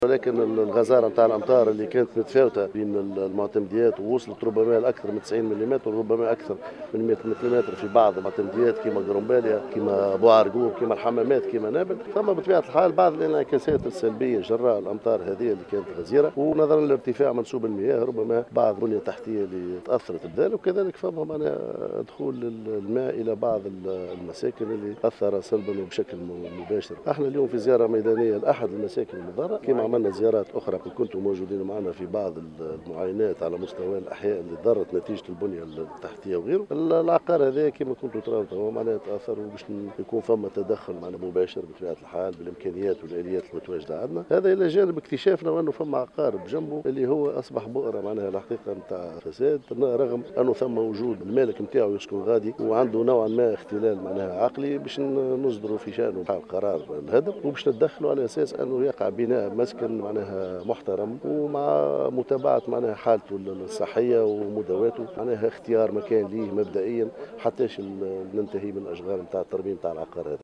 ولكن الغزاره نتاع الامطار اللي كانت متفاوته بين المعتمديات ووصلت ربما لاكثر من 90 ملم وربما اكثر من 100 ملم في بعض المعتمديات كما قرنباليا كما بوعرقوب كما الحمامات كما نابل. ثم بطبيعه الحال بعض الانعكاسات السلبيه جراء الامطار هذه اللي كانت غزيره، ونظرا لارتفاع منسوب المياه ربما بعض البنيه التحتيه اللي تاثرت بذلك، وكذلك فما معناها دخول الماء الى بعض المساكن اللي اثر سلبا وبشكل مباشر. احنا اليوم في زياره ميدانيه لاحد المساكن المضره، كما عملنا زيارات اخرى كنتم موجودين معنا في بعض المعاينات على مستوى الاحياء اللي ضرت نتيجه البنيه التحتيه وغيره. العقار هذا كما كنتم تراو هو معناها تاثر، وباش يكون فما تدخل معنا مباشر بطبيعه الحال بالامكانيات والاليات المتواجده عندنا. هذا الى جانب اكتشافنا انه فما عقار بجنبه اللي هو اصبح بؤره معناها الحقيقه نتاع فساد، رغم انه ثم وجود المالك نتاعو يسكن غادي وعنده نوعا ما اختلال معناها عقلي، باش نصدروا في شانه قرار الهدم وباش نتدخلوا على اساس انه يقع بناء مسكن معناها محترم، ومع متابعه معناها حالته الصحيه ومداواته، معناها اختيار مكان ليه مبدئيا حتىش ننتهي من الاشغال نتاع الترميم نتاع العقار هذا.